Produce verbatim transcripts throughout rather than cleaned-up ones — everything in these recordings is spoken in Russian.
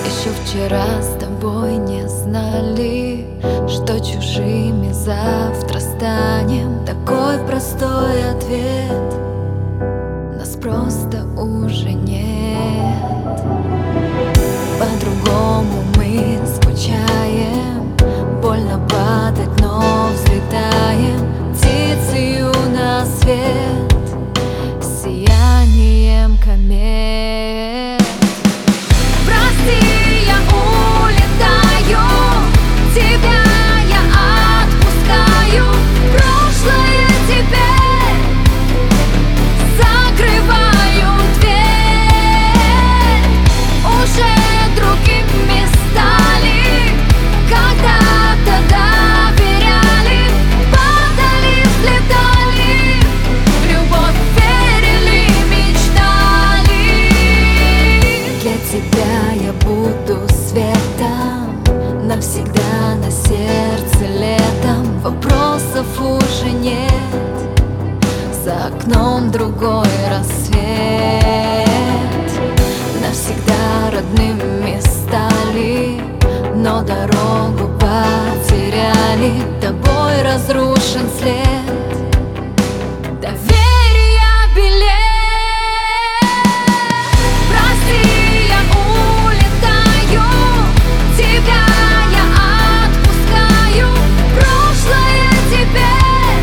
Еще вчера с тобой не знали, что чужими завтра станем. Такой простой ответ, нас просто уже нет. По-другому мы скучаем, больно падать, но взлетаем птицею на свет, сиянием комет. Прости, я улетаю, тебя я отпускаю. Прошлое теперь закрываю дверь. Уже другими стали, когда-то доверяли, падали, взлетали, в любовь верили, мечтали. Для тебя я буду светом, навсегда на сердце летом. Вопросов уже нет, за окном другой рассвет. Навсегда родными стали, но дорогу потеряли. Тобой разрушен след, доверия билет. Прости, я улетаю, тебя я отпускаю. Прошлое теперь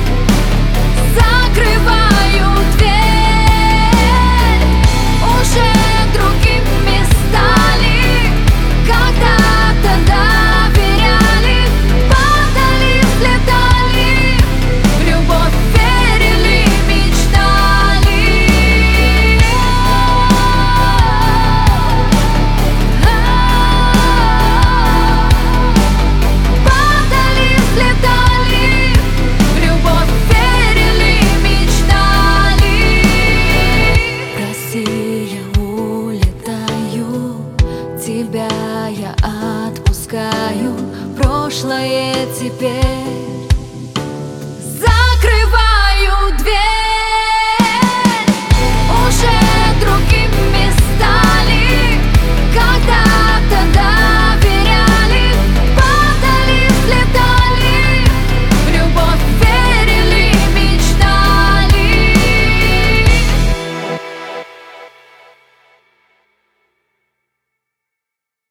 закрываю дверь. Уже другими стали, когда-то доверяли, падали, взлетали, в любовь верили, мечтали. Падали, взлетали, в любовь верили, мечтали. Прости, я улетаю, тебя я отпускаю. Прошлое теперь